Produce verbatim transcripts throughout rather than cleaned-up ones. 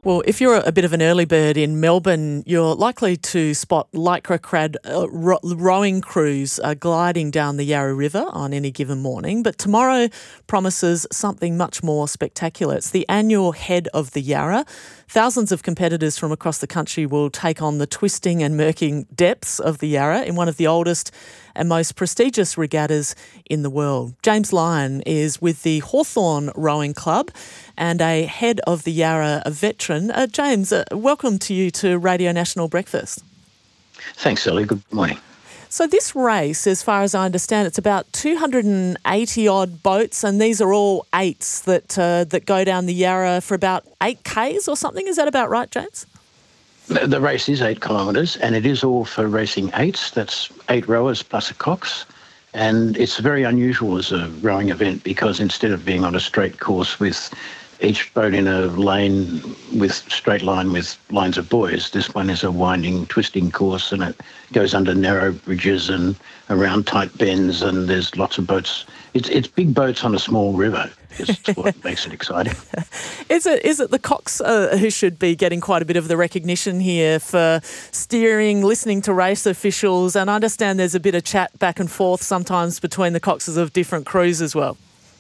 Well, if you're a bit of an early bird in Melbourne, you're likely to spot lycra crad uh, ro- rowing crews uh, gliding down the Yarra River on any given morning. But tomorrow promises something much more spectacular. It's the annual Head of the Yarra. Thousands of competitors from across the country will take on the twisting and murking depths of the Yarra in one of the oldest and most prestigious regattas in the world. James Lyon is with the Hawthorn Rowing Club and a Head of the Yarra, a veteran. Uh, James, uh, welcome to you to Radio National Breakfast. Thanks, Sally. Good morning. So this race, as far as I understand, it's about two hundred eighty odd boats, and these are all eights that uh, that go down the Yarra for about eight kays or something. Is that about right, James? The, the race is eight kilometres, and it is all for racing eights. That's eight rowers plus a cox. And it's very unusual as a rowing event because instead of being on a straight course with each boat in a lane with straight line with lines of buoys, this one is a winding, twisting course, and it goes under narrow bridges and around tight bends, and there's lots of boats. It's it's big boats on a small river is what makes it exciting. Is it is it the cox uh, who should be getting quite a bit of the recognition here for steering, listening to race officials? And I understand there's a bit of chat back and forth sometimes between the coxes of different crews as well.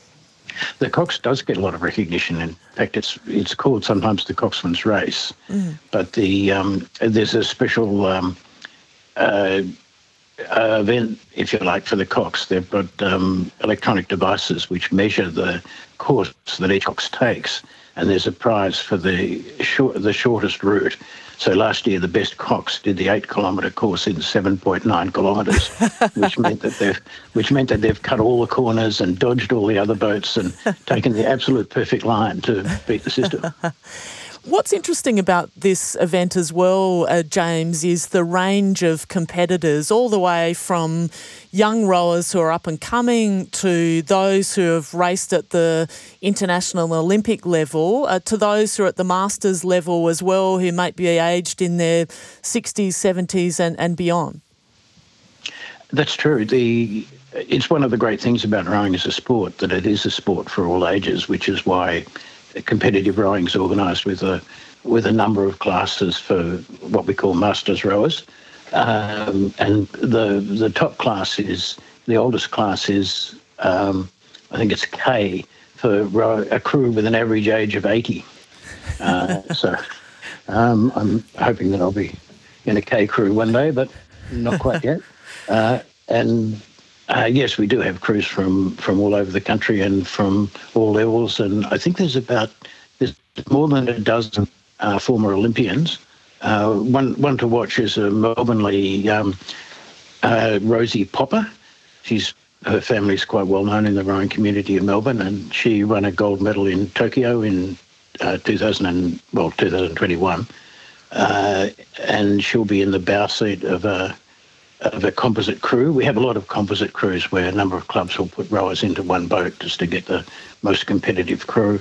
The cox does get a lot of recognition. In fact, it's it's called sometimes the Coxman's Race. Mm. But the um, there's a special um, uh, uh, event, if you like, for the cox. They've got um, electronic devices which measure the course that each cox takes, and there's a prize for the short, the shortest route. So last year, the best cox did the eight-kilometre course in seven point nine kilometres, which meant that they've which meant that they've cut all the corners and dodged all the other boats and taken the absolute perfect line to beat the system. What's interesting about this event as well, uh, James, is the range of competitors, all the way from young rowers who are up and coming to those who have raced at the international and Olympic level, uh, to those who are at the masters level as well, who might be aged in their sixties, seventies and, and beyond. That's true. The It's one of the great things about rowing as a sport, that it is a sport for all ages, which is why competitive rowing is organised with a with a number of classes for what we call masters rowers, um, and the the top class is the oldest class is um, I think it's K for row, a crew with an average age of eighty. Uh, so um, I'm hoping that I'll be in a K crew one day, but not quite yet. Uh, and Uh, yes, we do have crews from, from all over the country and from all levels, and I think there's about there's more than a dozen uh, former Olympians. Uh, one one to watch is a Melbourne-ly um, uh, Rosie Popper. She's her family's quite well known in the rowing community of Melbourne, and she won a gold medal in Tokyo in uh, two thousand and, well twenty twenty-one, uh, and she'll be in the bow seat of a. of a composite crew. We have a lot of composite crews where a number of clubs will put rowers into one boat just to get the most competitive crew.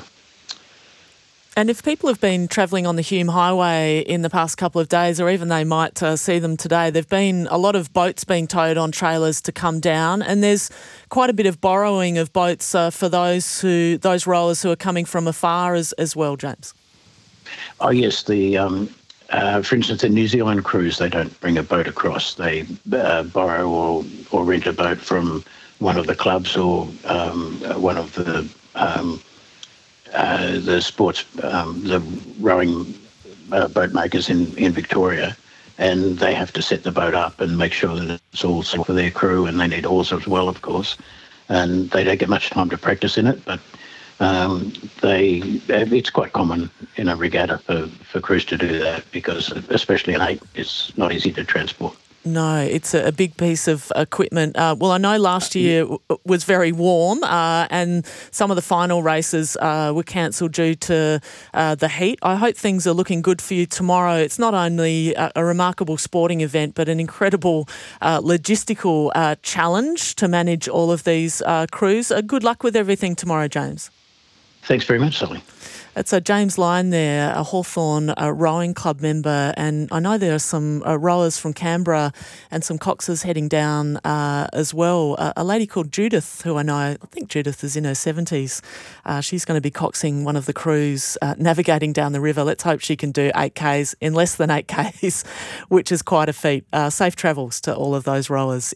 And if people have been travelling on the Hume Highway in the past couple of days, or even they might uh, see them today, there've been a lot of boats being towed on trailers to come down, and there's quite a bit of borrowing of boats uh, for those who those rowers who are coming from afar as, as well, James. Oh yes, the um, Uh, for instance, the New Zealand crews, they don't bring a boat across. They uh, borrow or, or rent a boat from one of the clubs or um, one of the um, uh, the sports, um, the rowing uh, boat makers in, in Victoria, and they have to set the boat up and make sure that it's all safe for their crew, and they need oars as well, of course. And they don't get much time to practice in it, but Um, they it's quite common in a regatta for, for crews to do that because, especially an eight, it's not easy to transport. No, it's a, a big piece of equipment. Uh, well, I know last year w- was very warm uh, and some of the final races uh, were cancelled due to uh, the heat. I hope things are looking good for you tomorrow. It's not only a, a remarkable sporting event, but an incredible uh, logistical uh, challenge to manage all of these uh, crews. Uh, good luck with everything tomorrow, James. Thanks very much, Sally. It's a James Lyon there, a Hawthorn uh, rowing club member, and I know there are some uh, rowers from Canberra and some coxers heading down uh, as well. Uh, a lady called Judith, who I know, I think Judith is in her seventies. Uh, she's going to be coxing one of the crews uh, navigating down the river. Let's hope she can do eight Ks in less than eight Ks, which is quite a feat. Uh, safe travels to all of those rowers.